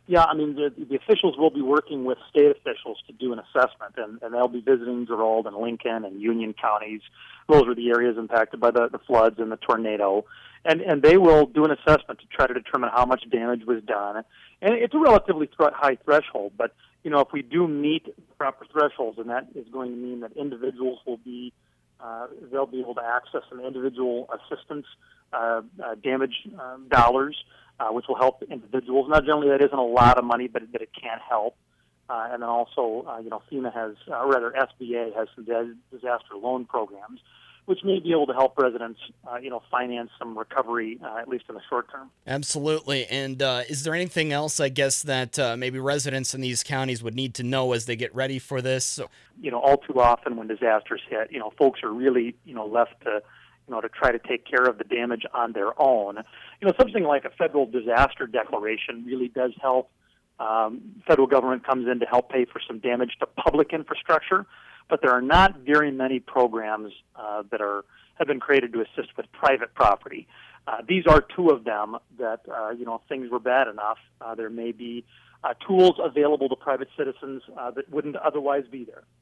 Yeah, I mean, the officials will be working with state officials to do an assessment, and they'll be visiting Gerald and Lincoln and Union counties. Those are the areas impacted by the floods and the tornado. And they will do an assessment to try to determine how much damage was done. And it's a relatively high threshold, but, if we do meet the proper thresholds, and that is going to mean that individuals will be, they'll be able to access some individual assistance damage dollars, which will help individuals. Now, generally, that isn't a lot of money, but it can help. And then also, FEMA has, or rather SBA has some disaster loan programs, which may be able to help residents, finance some recovery, at least in the short term. Absolutely. And is there anything else, I guess, that maybe residents in these counties would need to know as they get ready for this? All too often when disasters hit, folks are really, left to, to try to take care of the damage on their own. Something like a federal disaster declaration really does help. Federal government comes in to help pay for some damage to public infrastructure, but there are not very many programs that have been created to assist with private property. These are two of them that, if things were bad enough, there may be tools available to private citizens that wouldn't otherwise be there.